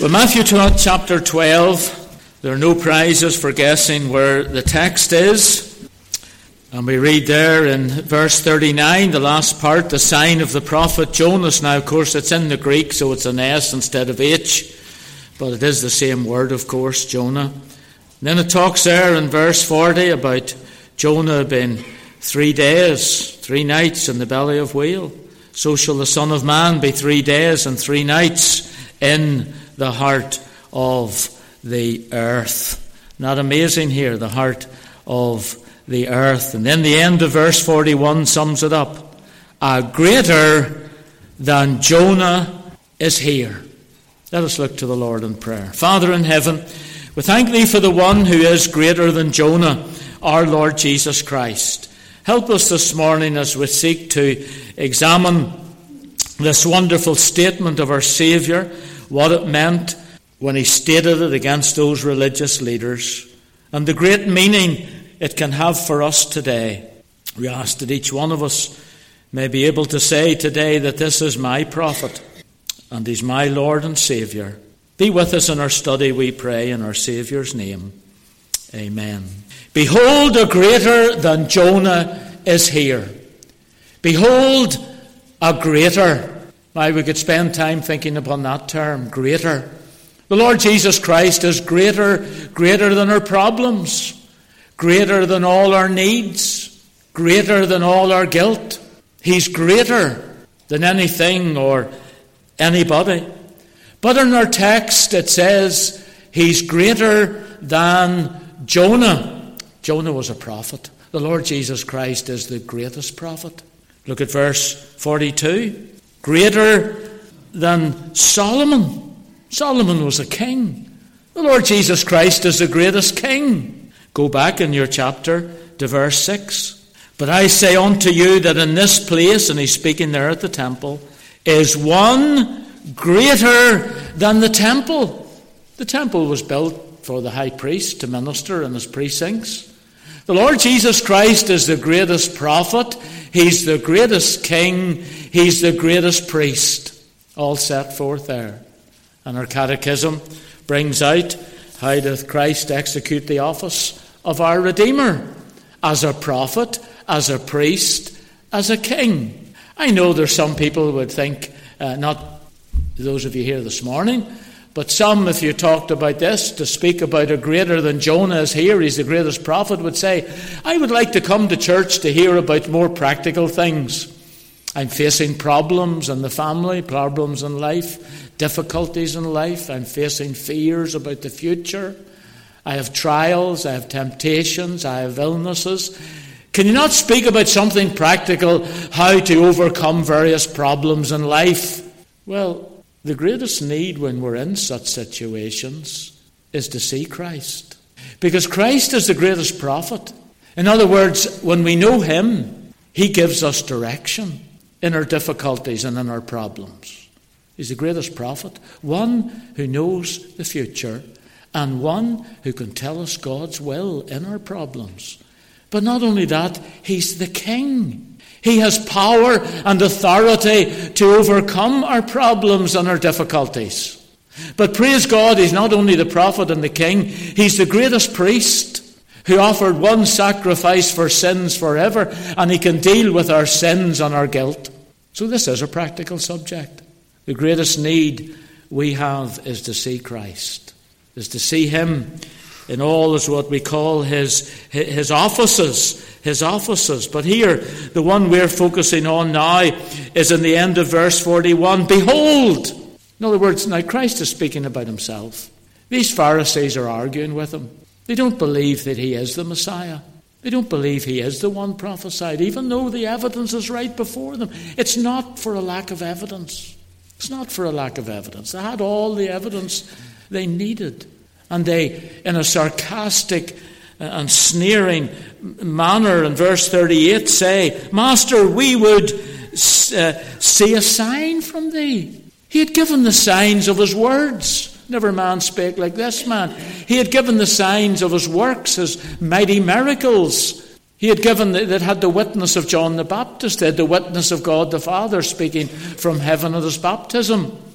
Well, Matthew chapter 12, there are no prizes for guessing where the text is. And we read there in verse 39, the last part, the sign of the prophet Jonas. Now, of course, it's in the Greek, so it's an S instead of H. But it is the same word, of course, Jonah. And then it talks there in verse 40 about Jonah being 3 days, 3 nights in the belly of whale. So shall the Son of Man be 3 days and 3 nights in the heart of the earth. Not amazing here, the heart of the earth. And then the end of verse 41 sums it up. Greater than Jonah is here. Let us look to the Lord in prayer. Father in heaven, we thank Thee for the one who is greater than Jonah, our Lord Jesus Christ. Help us this morning as we seek to examine this wonderful statement of our Saviour, what it meant when He stated it against those religious leaders, and the great meaning it can have for us today. We ask that each one of us may be able to say today that this is my prophet, and He's my Lord and Saviour. Be with us in our study, we pray, in our Saviour's name. Amen. Behold, a greater than Jonah is here. Behold, a greater. Now, we could spend time thinking upon that term, greater. The Lord Jesus Christ is greater than our problems, greater than all our needs, greater than all our guilt. He's greater than anything or anybody. But in our text it says He's greater than Jonah. Jonah was a prophet. The Lord Jesus Christ is the greatest prophet. Look at verse 42. Greater than Solomon. Solomon was a king. The Lord Jesus Christ is the greatest king. Go back in your chapter to verse 6. But I say unto you that in this place, and He's speaking there at the temple, is one greater than the temple. The temple was built for the high priest to minister in his precincts. The Lord Jesus Christ is the greatest prophet. He's the greatest king. He's the greatest priest. All set forth there. And our catechism brings out, how doth Christ execute the office of our Redeemer? As a prophet, as a priest, as a king. I know there's some people who would think, not those of you here this morning, but some, if you talked about this, to speak about a greater than Jonah is here, he's the greatest prophet, would say, I would like to come to church to hear about more practical things. I'm facing problems in the family, problems in life, difficulties in life. I'm facing fears about the future. I have trials, I have temptations, I have illnesses. Can you not speak about something practical, how to overcome various problems in life? Well, the greatest need when we're in such situations is to see Christ. Because Christ is the greatest prophet. In other words, when we know Him, He gives us direction in our difficulties and in our problems. He's the greatest prophet, one who knows the future and one who can tell us God's will in our problems. But not only that, He's the King. He has power and authority to overcome our problems and our difficulties. But praise God, He's not only the prophet and the king, He's the greatest priest who offered one sacrifice for sins forever, and He can deal with our sins and our guilt. So this is a practical subject. The greatest need we have is to see Christ, is to see Him in all is what we call his offices. His offices. But here, the one we're focusing on now is in the end of verse 41. Behold! In other words, now Christ is speaking about Himself. These Pharisees are arguing with Him. They don't believe that He is the Messiah. They don't believe He is the one prophesied, even though the evidence is right before them. It's not for a lack of evidence. It's not for a lack of evidence. They had all the evidence they needed. And they, in a sarcastic and sneering manner in verse 38, say, Master, we would see a sign from Thee. He had given the signs of His words. Never man spake like this man. He had given the signs of His works, His mighty miracles. He had given, that had the witness of John the Baptist. They had the witness of God the Father speaking from heaven at His baptism.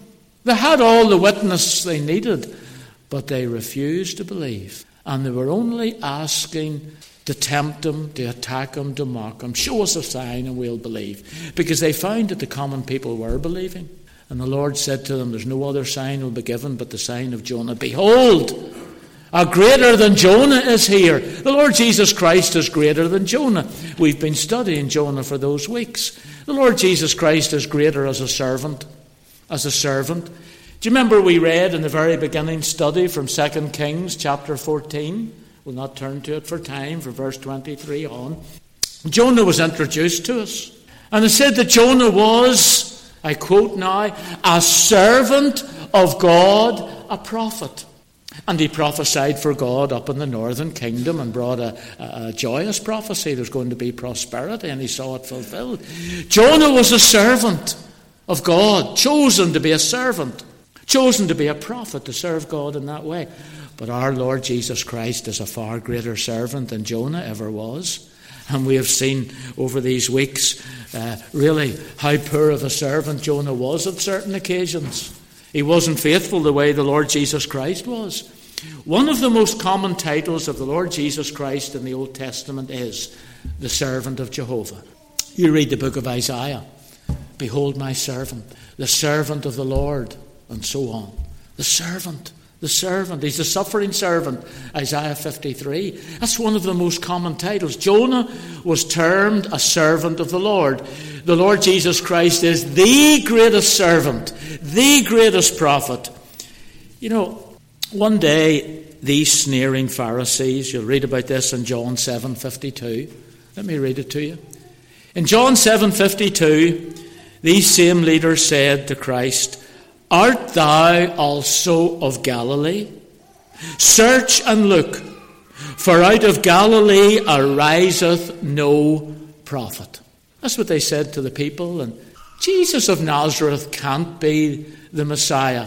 They had all the witness they needed, but they refused to believe. And they were only asking to tempt him, to attack him, to mock him. Show us a sign and we'll believe. Because they found that the common people were believing. And the Lord said to them, there's no other sign will be given but the sign of Jonah. Behold, a greater than Jonah is here. The Lord Jesus Christ is greater than Jonah. We've been studying Jonah for those weeks. The Lord Jesus Christ is greater as a servant. As a servant. Do you remember we read in the very beginning study from 2 Kings chapter 14? We'll not turn to it for time, for verse 23 on. Jonah was introduced to us. And it said that Jonah was, I quote now, a servant of God, a prophet. And he prophesied for God up in the northern kingdom and brought a joyous prophecy. There's going to be prosperity, and he saw it fulfilled. Jonah was a servant of God, chosen to be a servant, chosen to be a prophet, to serve God in that way. But our Lord Jesus Christ is a far greater servant than Jonah ever was. And we have seen over these weeks really how poor of a servant Jonah was at certain occasions. He wasn't faithful the way the Lord Jesus Christ was. One of the most common titles of the Lord Jesus Christ in the Old Testament is the servant of Jehovah. You read the book of Isaiah. Behold my servant, the servant of the Lord, and so on. The servant. The servant. He's the suffering servant. Isaiah 53. That's one of the most common titles. Jonah was termed a servant of the Lord. The Lord Jesus Christ is the greatest servant, the greatest prophet. You know, one day these sneering Pharisees, you'll read about this in John 7:52. Let me read it to you. In John 7:52, these same leaders said to Christ, Art thou also of Galilee? Search and look, for out of Galilee ariseth no prophet. That's what they said to the people. And Jesus of Nazareth can't be the Messiah,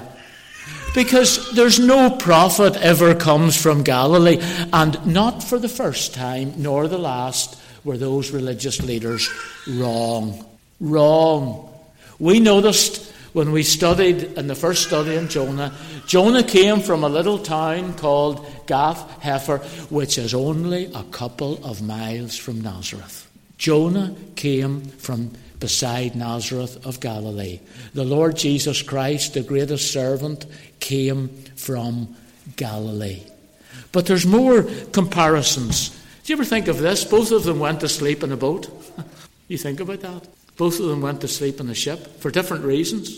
because there's no prophet ever comes from Galilee. And not for the first time, nor the last, were those religious leaders wrong. Wrong. We noticed when we studied in the first study in Jonah, Jonah came from a little town called Gath Hepher, which is only a couple of miles from Nazareth. Jonah came from beside Nazareth of Galilee. The Lord Jesus Christ, the greatest servant, came from Galilee. But there's more comparisons. Do you ever think of this? Both of them went to sleep in a boat. You think about that? Both of them went to sleep in a ship for different reasons.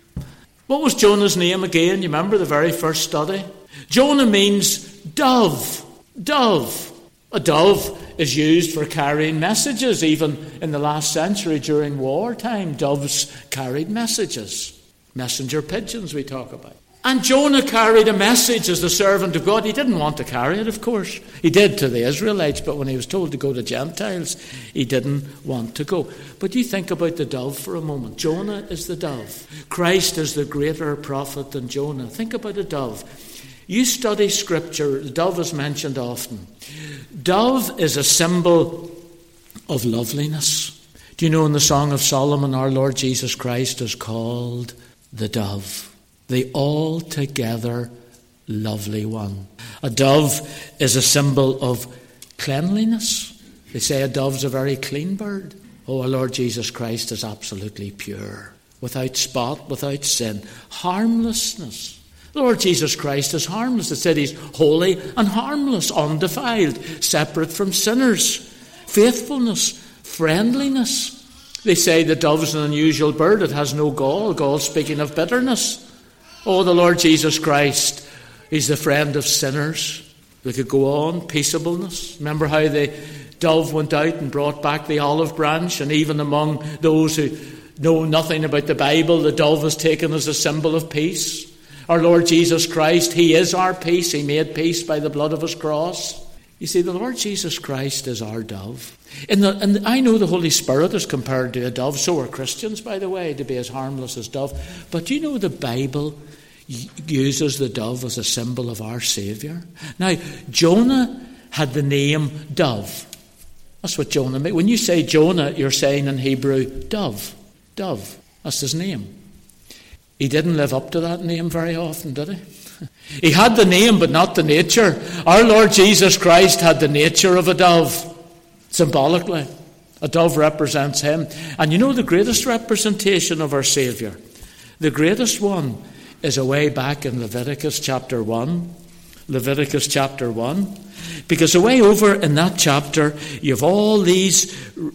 What was Jonah's name again? You remember the very first study? Jonah means dove. Dove. A dove is used for carrying messages. Even in the last century during wartime, doves carried messages. Messenger pigeons we talk about. And Jonah carried a message as the servant of God. He didn't want to carry it, of course. He did to the Israelites, but when he was told to go to Gentiles, he didn't want to go. But you think about the dove for a moment. Jonah is the dove. Christ is the greater prophet than Jonah. Think about a dove. You study Scripture, the dove is mentioned often. Dove is a symbol of loveliness. Do you know in the Song of Solomon, our Lord Jesus Christ is called the dove? The altogether lovely one. A dove is a symbol of cleanliness. They say a dove's a very clean bird. Oh, our Lord Jesus Christ is absolutely pure, without spot, without sin. Harmlessness. The Lord Jesus Christ is harmless. It said he's holy and harmless, undefiled, separate from sinners. Faithfulness, friendliness. They say the dove's an unusual bird. It has no gall. Gall speaking of bitterness. Oh, the Lord Jesus Christ, he's the friend of sinners. We could go on. Peaceableness. Remember how the dove went out and brought back the olive branch, and even among those who know nothing about the Bible, the dove is taken as a symbol of peace. Our Lord Jesus Christ, he is our peace. He made peace by the blood of his cross. You see, the Lord Jesus Christ is our dove. And I know the Holy Spirit is compared to a dove. So are Christians, by the way, to be as harmless as dove. But do you know the Bible uses the dove as a symbol of our Saviour? Now, Jonah had the name dove. That's what Jonah means. When you say Jonah, you're saying in Hebrew, dove. Dove. That's his name. He didn't live up to that name very often, did he? He had the name, but not the nature. Our Lord Jesus Christ had the nature of a dove, symbolically. A dove represents him. And you know the greatest representation of our Saviour, the greatest one, is away back in Leviticus chapter 1. Leviticus chapter 1. Because away over in that chapter, you have all these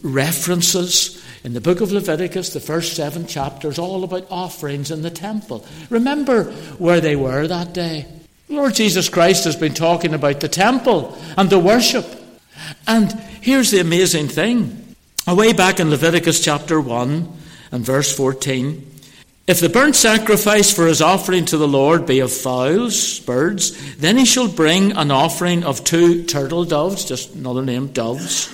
references in the book of Leviticus, the first 7 chapters, all about offerings in the temple. Remember where they were that day. Lord Jesus Christ has been talking about the temple and the worship. And here's the amazing thing. Away back in Leviticus chapter 1 and verse 14, if the burnt sacrifice for his offering to the Lord be of fowls, birds, then he shall bring an offering of 2 turtle doves, just another name, doves,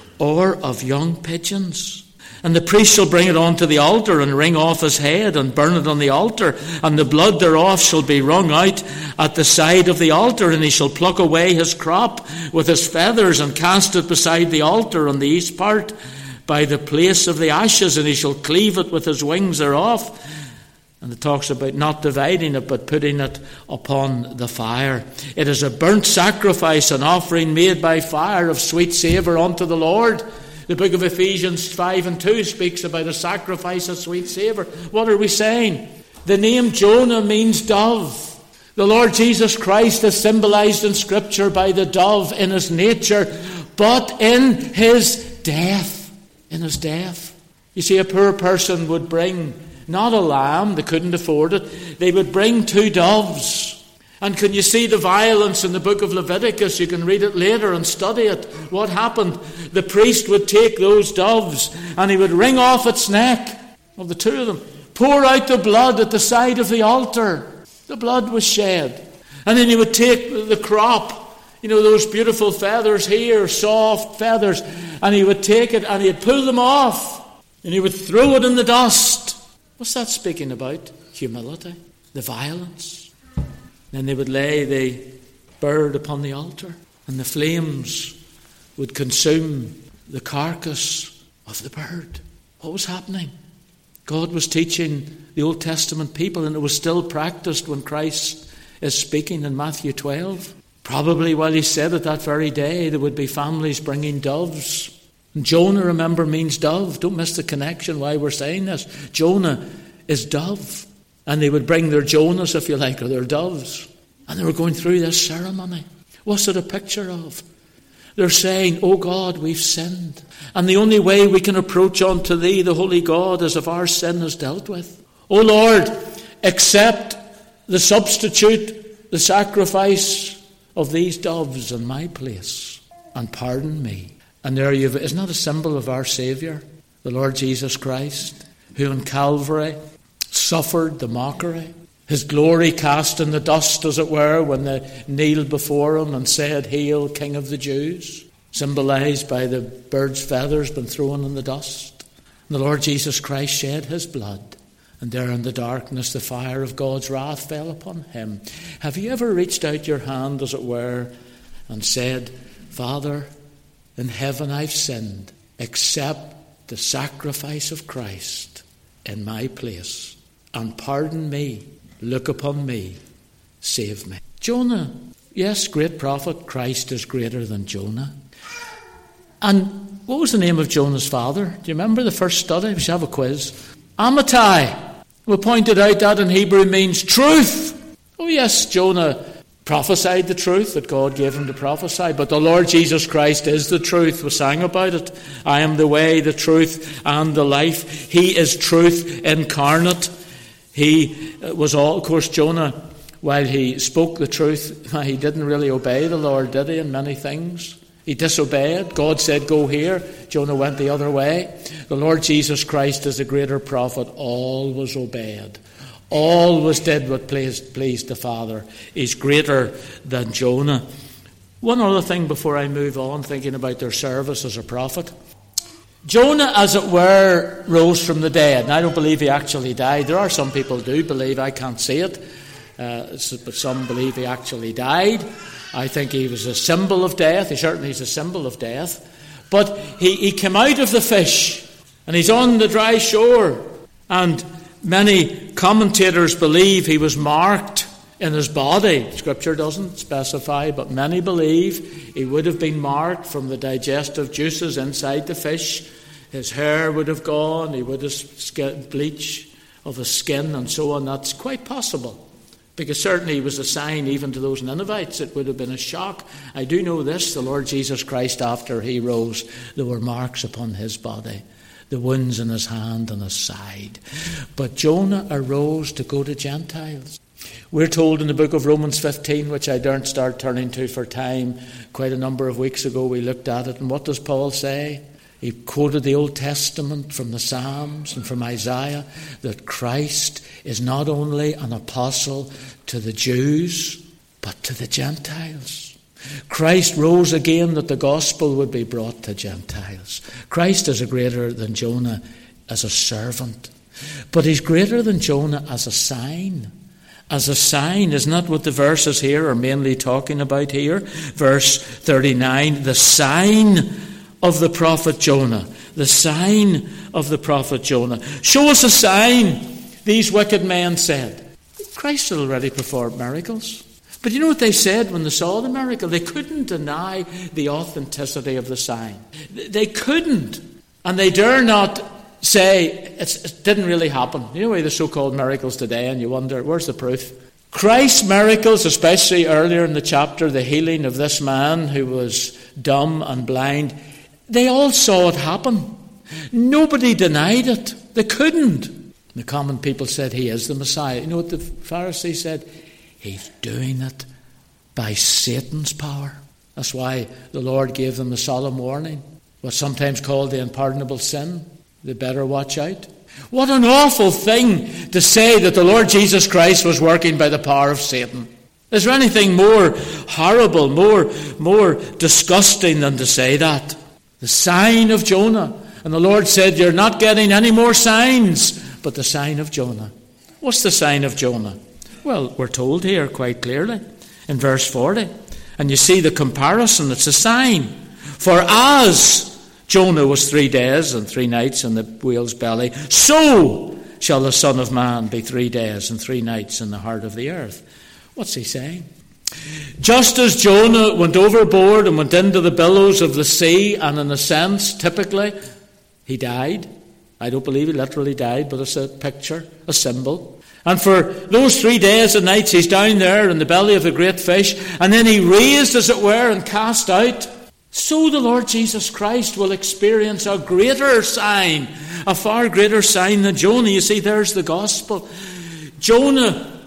or of young pigeons. And the priest shall bring it unto the altar, and wring off his head, and burn it on the altar, and the blood thereof shall be wrung out at the side of the altar, and he shall pluck away his crop with his feathers, and cast it beside the altar on the east part, by the place of the ashes, and he shall cleave it with his wings thereof. And it talks about not dividing it, but putting it upon the fire. It is a burnt sacrifice, an offering made by fire of sweet savour unto the Lord. The book of Ephesians 5 and 2 speaks about a sacrifice of sweet savour. What are we saying? The name Jonah means dove. The Lord Jesus Christ is symbolized in Scripture by the dove in his nature, but in his death. In his death. You see, a poor person would bring not a lamb, they couldn't afford it. They would bring 2 doves. And can you see the violence in the book of Leviticus? You can read it later and study it. What happened? The priest would take those doves and he would wring off its neck, of the 2 of them, pour out the blood at the side of the altar. The blood was shed. And then he would take the crop, you know, those beautiful feathers here, soft feathers, and he would take it and he'd pull them off and he would throw it in the dust. What's that speaking about? Humility, the violence. Then they would lay the bird upon the altar, and the flames would consume the carcass of the bird. What was happening? God was teaching the Old Testament people, and it was still practiced when Christ is speaking in Matthew 12. Probably while he said it that very day, there would be families bringing doves. And Jonah, remember, means dove. Don't miss the connection why we're saying this. Jonah is dove. And they would bring their Jonahs, if you like, or their doves. And they were going through this ceremony. What's it a picture of? They're saying, oh God, we've sinned. And the only way we can approach unto thee, the holy God, is if our sin is dealt with. Oh Lord, accept the substitute, the sacrifice of these doves in my place, and pardon me. And there you have it. Isn't that a symbol of our Saviour, the Lord Jesus Christ, who on Calvary suffered the mockery, his glory cast in the dust, as it were, when they kneeled before him and said, Hail, King of the Jews, symbolized by the bird's feathers being thrown in the dust. And the Lord Jesus Christ shed his blood, and there in the darkness the fire of God's wrath fell upon him. Have you ever reached out your hand, as it were, and said, Father, in heaven I've sinned, accept the sacrifice of Christ in my place, and pardon me, look upon me, save me. Jonah, yes, great prophet. Christ is greater than Jonah. And what was the name of Jonah's father? Do you remember the first study? We should have a quiz. Amittai. We pointed out that in Hebrew means truth. Oh yes, Jonah prophesied the truth that God gave him to prophesy, but the Lord Jesus Christ is the truth. We sang about it. I am the way, the truth, and the life. He is truth incarnate. He was all, of course, Jonah, while he spoke the truth, he didn't really obey the Lord, did he, in many things? He disobeyed. God said, go here. Jonah went the other way. The Lord Jesus Christ is the greater prophet. All was obeyed. All was did what pleased the Father. He's greater than Jonah. One other thing before I move on, thinking about their service as a prophet. Jonah, as it were, rose from the dead. And I don't believe he actually died. There are some people who do believe. I can't see it. But some believe he actually died. I think he was a symbol of death. He certainly is a symbol of death. But he came out of the fish. And he's on the dry shore. And Many commentators believe he was marked in his body. Scripture doesn't specify, but many believe he would have been marked from the digestive juices inside the fish. His hair would have gone, he would have bleach of his skin and so on. That's quite possible, because certainly he was a sign even to those Ninevites. It would have been a shock. I do know this, the Lord Jesus Christ, after he rose, there were marks upon his body, the wounds in his hand and his side. But Jonah arose to go to Gentiles. We're told in the book of Romans 15, which I daren't start turning to for time, quite a number of weeks ago we looked at it, and what does Paul say? He quoted the Old Testament from the Psalms and from Isaiah, that Christ is not only an apostle to the Jews, but to the Gentiles. Christ rose again that the gospel would be brought to Gentiles. Christ is greater than Jonah as a servant, but he's greater than Jonah as a sign. As a sign, isn't that what the verses here are mainly talking about here? Verse 39, the sign of the prophet Jonah. The sign of the prophet Jonah. Show us a sign, these wicked men said. Christ had already performed miracles. But you know what they said when they saw the miracle? They couldn't deny the authenticity of the sign. They couldn't. And they dare not say it didn't really happen. You know the so-called miracles today, and you wonder, where's the proof? Christ's miracles, especially earlier in the chapter, the healing of this man who was dumb and blind, they all saw it happen. Nobody denied it. They couldn't. The common people said, he is the Messiah. You know what the Pharisees said? He's doing it by Satan's power. That's why the Lord gave them the solemn warning. What's sometimes called the unpardonable sin. They better watch out. What an awful thing to say that the Lord Jesus Christ was working by the power of Satan. Is there anything more horrible, more disgusting than to say that? The sign of Jonah. And the Lord said, you're not getting any more signs, but the sign of Jonah. What's the sign of Jonah? Well, we're told here quite clearly in verse 40. And you see the comparison, it's a sign. For as Jonah was 3 days and 3 nights in the whale's belly, so shall the Son of Man be 3 days and 3 nights in the heart of the earth. What's he saying? Just as Jonah went overboard and went into the billows of the sea, and in a sense, typically, he died. I don't believe he literally died, but it's a picture, a symbol. And for those 3 days and nights, he's down there in the belly of the great fish, and then he raised, as it were, and cast out. So the Lord Jesus Christ will experience a greater sign, a far greater sign than Jonah. You see, there's the gospel. Jonah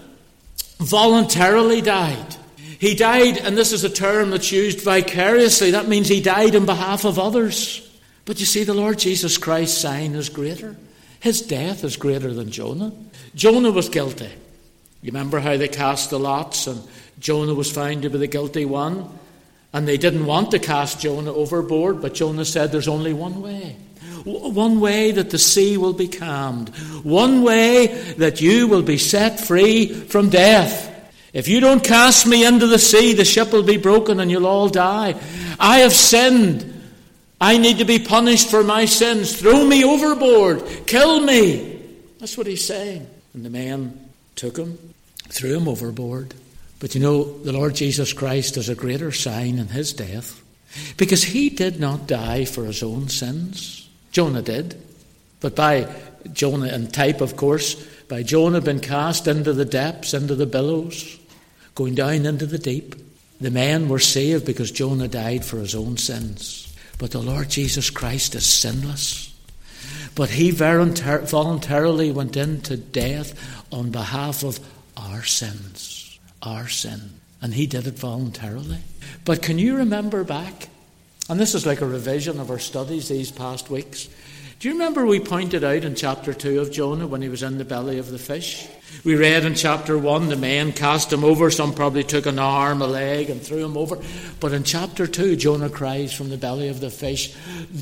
voluntarily died. He died, and this is a term that's used vicariously. That means he died on behalf of others. But you see, the Lord Jesus Christ's sign is greater. His death is greater than Jonah. Jonah was guilty. You remember how they cast the lots, and Jonah was found to be the guilty one? And they didn't want to cast Jonah overboard, but Jonah said there's only one way. One way that the sea will be calmed. One way that you will be set free from death. If you don't cast me into the sea, the ship will be broken and you'll all die. I have sinned. I need to be punished for my sins. Throw me overboard. Kill me. That's what he's saying. And the men took him, threw him overboard. But you know, the Lord Jesus Christ is a greater sign in his death, because he did not die for his own sins. Jonah did. But by Jonah, in type, of course, by Jonah being cast into the depths, into the billows, going down into the deep, the men were saved because Jonah died for his own sins. But the Lord Jesus Christ is sinless. But he voluntarily went into death on behalf of our sins. Our sin. And he did it voluntarily. But can you remember back, and this is like a revision of our studies these past weeks, do you remember we pointed out in chapter 2 of Jonah when he was in the belly of the fish? We read in chapter 1 the men cast him over. Some probably took an arm, a leg, and threw him over. But in chapter 2, Jonah cries from the belly of the fish,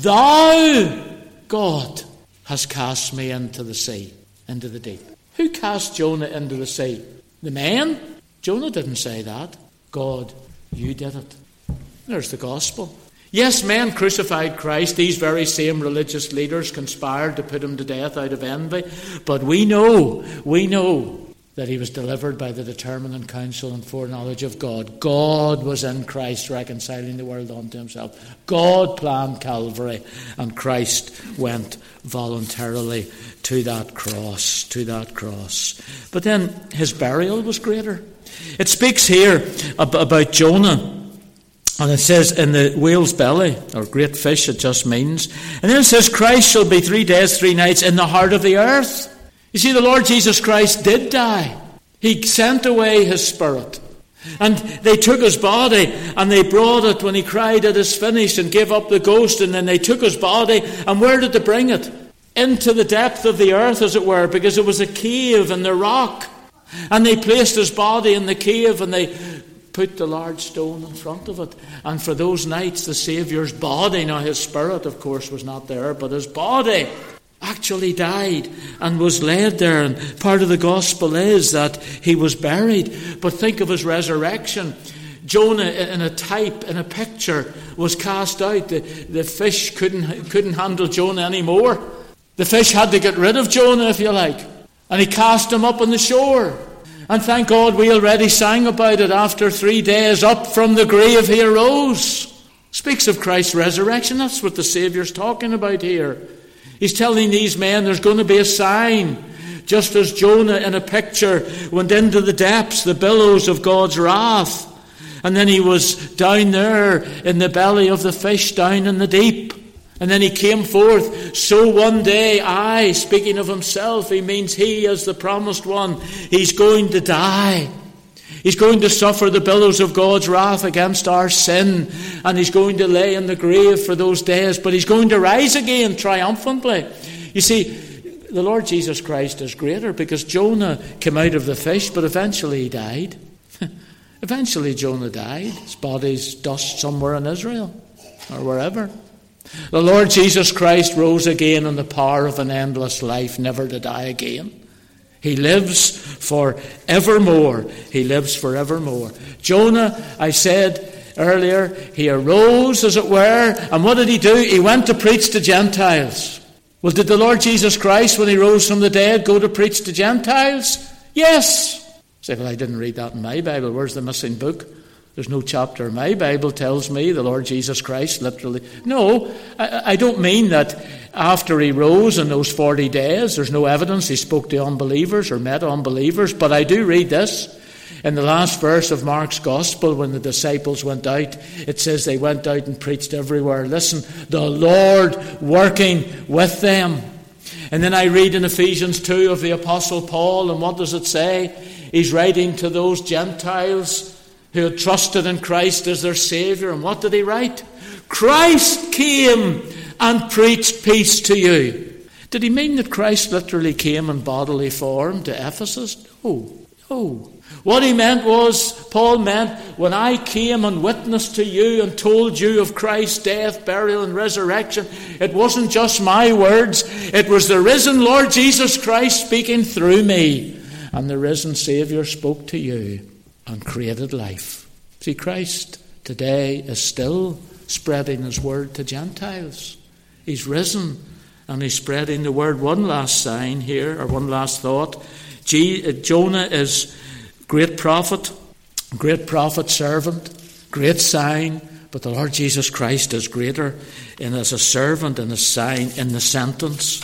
Thou, God, hast cast me into the sea, into the deep. Who cast Jonah into the sea? The men? Jonah didn't say that. God, you did it. There's the gospel. Yes, men crucified Christ. These very same religious leaders conspired to put him to death out of envy. But we know that he was delivered by the determining counsel and foreknowledge of God. God was in Christ reconciling the world unto himself. God planned Calvary, and Christ went voluntarily to that cross. But then his burial was greater. It speaks here about Jonah. And it says, in the whale's belly, or great fish it just means. And then it says, Christ shall be 3 days, 3 nights in the heart of the earth. You see, the Lord Jesus Christ did die. He sent away his spirit. And they took his body and they brought it when he cried, it is finished, and gave up the ghost. And then they took his body, and where did they bring it? Into the depth of the earth, as it were, because it was a cave in the rock. And they placed his body in the cave, and they put the large stone in front of it. And for those nights, the Saviour's body, now his spirit, of course, was not there, but his body actually died and was laid there. And part of the gospel is that he was buried. But think of his resurrection. Jonah, in a type, in a picture, was cast out. The fish couldn't handle Jonah anymore. The fish had to get rid of Jonah, if you like. And he cast him up on the shore. And thank God we already sang about it. After 3 days, up from the grave he arose. Speaks of Christ's resurrection. That's what the Saviour's talking about here. He's telling these men there's going to be a sign. Just as Jonah in a picture went into the depths, the billows of God's wrath. And then he was down there in the belly of the fish, down in the deep. And then he came forth. So one day, speaking of himself, he means he as the promised one, he's going to die. He's going to suffer the billows of God's wrath against our sin. And he's going to lay in the grave for those days. But he's going to rise again triumphantly. You see, the Lord Jesus Christ is greater, because Jonah came out of the fish, but eventually he died. Eventually Jonah died. His body's dust somewhere in Israel or wherever. The Lord Jesus Christ rose again in the power of an endless life, never to die again. He lives for evermore. He lives for evermore. Jonah, I said earlier, he arose, as it were, and what did he do? He went to preach to Gentiles. Well, did the Lord Jesus Christ, when he rose from the dead, go to preach to Gentiles? Yes. Say, well, I didn't read that in my Bible. Where's the missing book? There's no chapter in my Bible tells me the Lord Jesus Christ literally... No, I don't mean that after he rose in those 40 days, there's no evidence he spoke to unbelievers or met unbelievers. But I do read this. In the last verse of Mark's Gospel, when the disciples went out, it says they went out and preached everywhere. Listen, the Lord working with them. And then I read in Ephesians 2 of the Apostle Paul, and what does it say? He's writing to those Gentiles who had trusted in Christ as their Saviour. And what did he write? Christ came and preached peace to you. Did he mean that Christ literally came in bodily form to Ephesus? No. What he meant was, Paul meant, when I came and witnessed to you and told you of Christ's death, burial and resurrection, it wasn't just my words. It was the risen Lord Jesus Christ speaking through me. And the risen Saviour spoke to you and created life. See, Christ today is still spreading his word to Gentiles. He's risen and he's spreading the word. One last sign here, or one last thought. Jonah is great prophet, servant, great sign, but the Lord Jesus Christ is greater in as a servant and a sign in the sentence.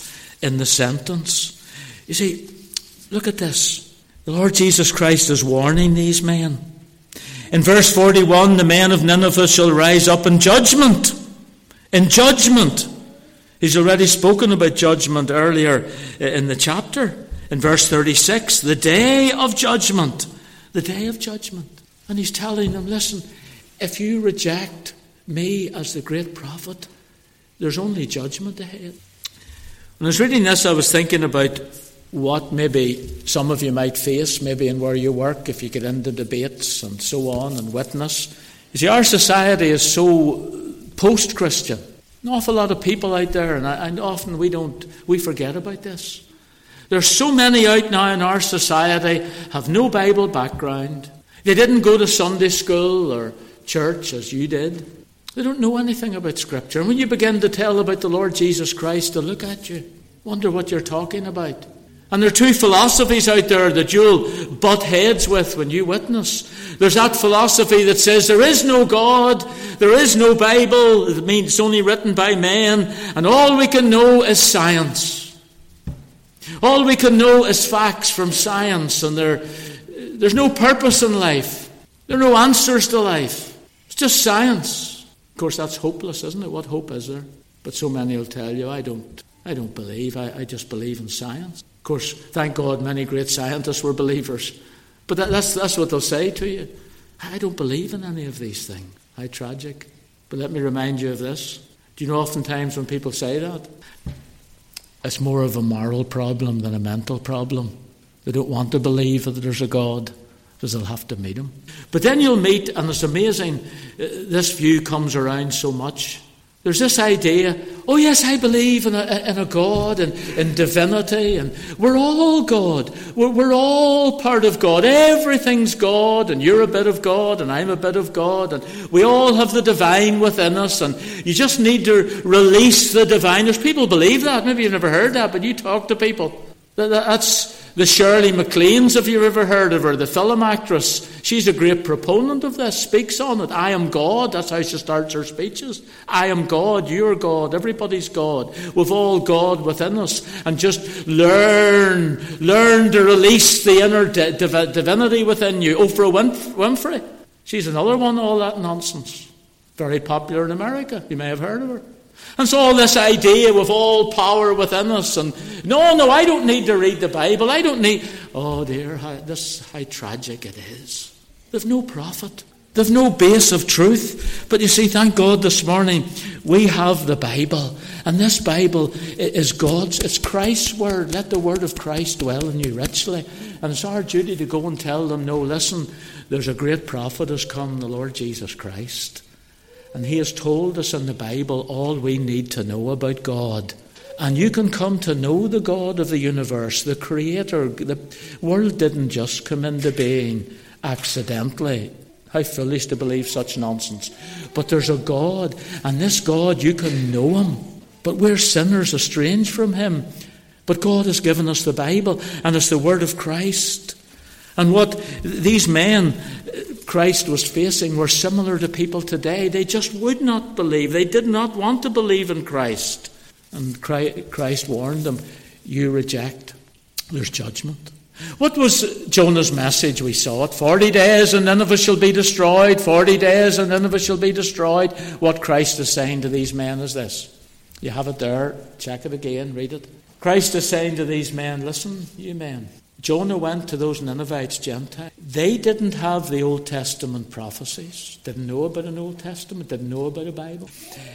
You see, look at this. The Lord Jesus Christ is warning these men. In verse 41, the men of Nineveh shall rise up in judgment. In judgment. He's already spoken about judgment earlier in the chapter. In verse 36, the day of judgment. The day of judgment. And he's telling them, listen, if you reject me as the great prophet, there's only judgment ahead. When I was reading this, I was thinking about what maybe some of you might face, maybe in where you work, if you get into debates and so on and witness. You see, our society is so post-Christian. An awful lot of people out there, and often we forget about this. There's so many out now in our society have no Bible background. They didn't go to Sunday school or church as you did. They don't know anything about Scripture. And when you begin to tell about the Lord Jesus Christ, they'll look at you, wonder what you're talking about. And there are two philosophies out there that you'll butt heads with when you witness. There's that philosophy that says there is no God, there is no Bible, it means it's only written by men, and all we can know is science. All we can know is facts from science, and there's no purpose in life. There are no answers to life. It's just science. Of course, that's hopeless, isn't it? What hope is there? But so many will tell you, I don't believe, I just believe in science. Of course, thank God many great scientists were believers. But that's what they'll say to you. I don't believe in any of these things. How tragic. But let me remind you of this. Do you know oftentimes when people say that, it's more of a moral problem than a mental problem. They don't want to believe that there's a God because they'll have to meet him. But then you'll meet, and it's amazing, this view comes around so much. There's this idea, oh yes, I believe in a God and in divinity, and we're all God. We're all part of God. Everything's God, and you're a bit of God, and I'm a bit of God, and we all have the divine within us, and you just need to release the divine. There's people who believe that. Maybe you've never heard that, but you talk to people. That's the Shirley MacLaines, if you've ever heard of her, the film actress. She's a great proponent of this, speaks on it. I am God. That's how she starts her speeches. I am God, you're God, everybody's God. We've all God within us. And just learn to release the inner divinity within you. Oprah Winfrey, she's another one, all that nonsense. Very popular in America. You may have heard of her. And so all this idea with all power within us, and no, I don't need to read the Bible. I don't need. Oh dear, how tragic it is. They've no prophet. They've no base of truth. But you see, thank God this morning we have the Bible, and this Bible is God's. It's Christ's word. Let the word of Christ dwell in you richly. And it's our duty to go and tell them, no, listen, there's a great prophet has come, the Lord Jesus Christ. And he has told us in the Bible all we need to know about God. And you can come to know the God of the universe, the Creator. The world didn't just come into being accidentally. How foolish to believe such nonsense. But there's a God, and this God, you can know him. But we're sinners estranged from him. But God has given us the Bible, and it's the word of Christ. And what these men Christ was facing were similar to people today. They just would not believe. They did not want to believe in Christ. And Christ warned them, you reject, there's judgment. What was Jonah's message? We saw it. 40 days and Nineveh shall be destroyed. 40 days and Nineveh shall be destroyed. What Christ is saying to these men is this. You have it there. Check it again. Read it. Christ is saying to these men, listen, you men. Jonah went to those Ninevites, Gentiles. They didn't have the Old Testament prophecies. Didn't know about an Old Testament. Didn't know about a Bible.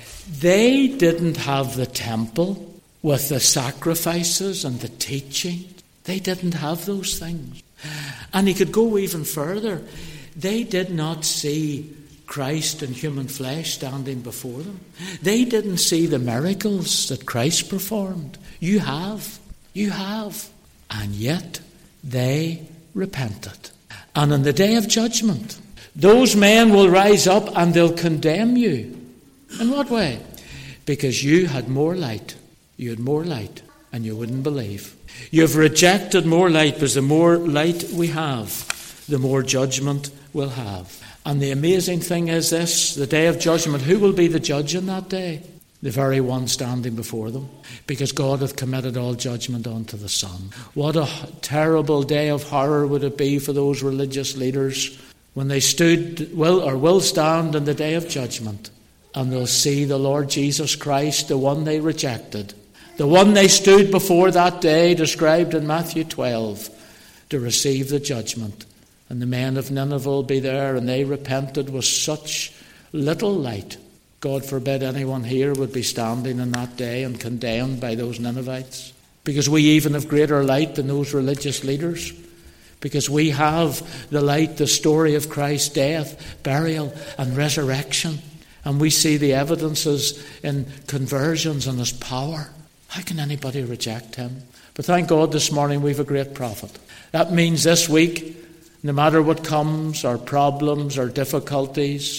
They didn't have the temple with the sacrifices and the teaching. They didn't have those things. And he could go even further. They did not see Christ in human flesh standing before them. They didn't see the miracles that Christ performed. You have. You have. And yet they repented. And on the day of judgment, those men will rise up and they'll condemn you. In what way? Because you had more light. You had more light and you wouldn't believe. You've rejected more light, because the more light we have, the more judgment we'll have. And the amazing thing is this, the day of judgment, who will be the judge in that day? The very one standing before them, because God hath committed all judgment unto the Son. What a terrible day of horror would it be for those religious leaders when they will stand in the day of judgment, and they'll see the Lord Jesus Christ, the one they rejected, the one they stood before that day, described in Matthew 12, to receive the judgment. And the men of Nineveh will be there, and they repented with such little light. God forbid anyone here would be standing in that day and condemned by those Ninevites. Because we even have greater light than those religious leaders. Because we have the light, the story of Christ's death, burial and resurrection. And we see the evidences in conversions and his power. How can anybody reject him? But thank God this morning we have a great prophet. That means this week, no matter what comes, our problems, our difficulties,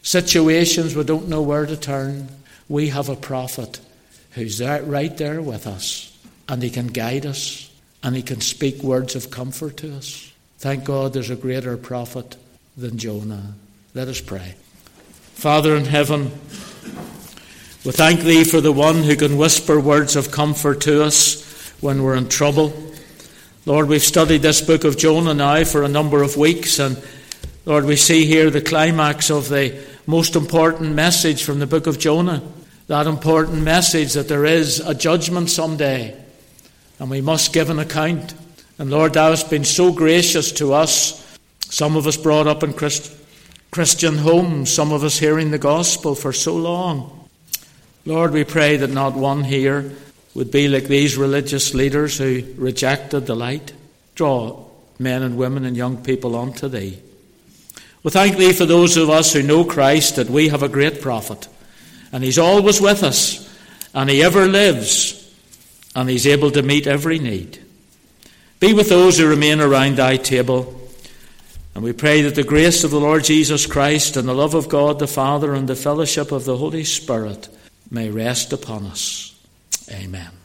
situations we don't know where to turn, we have a prophet who's right there with us, and he can guide us, and he can speak words of comfort to us. Thank God there's a greater prophet than Jonah. Let us pray. Father in heaven, we thank thee for the one who can whisper words of comfort to us when we're in trouble. Lord, we've studied this book of Jonah now for a number of weeks, and Lord, we see here the climax of the most important message from the book of Jonah. That important message that there is a judgment someday, and we must give an account. And Lord, thou hast been so gracious to us, some of us brought up in Christian homes, some of us hearing the gospel for so long. Lord, we pray that not one here would be like these religious leaders who rejected the light. Draw men and women and young people unto thee. We thank thee for those of us who know Christ, that we have a great prophet, and he's always with us, and he ever lives, and he's able to meet every need. Be with those who remain around thy table, and we pray that the grace of the Lord Jesus Christ and the love of God the Father and the fellowship of the Holy Spirit may rest upon us. Amen.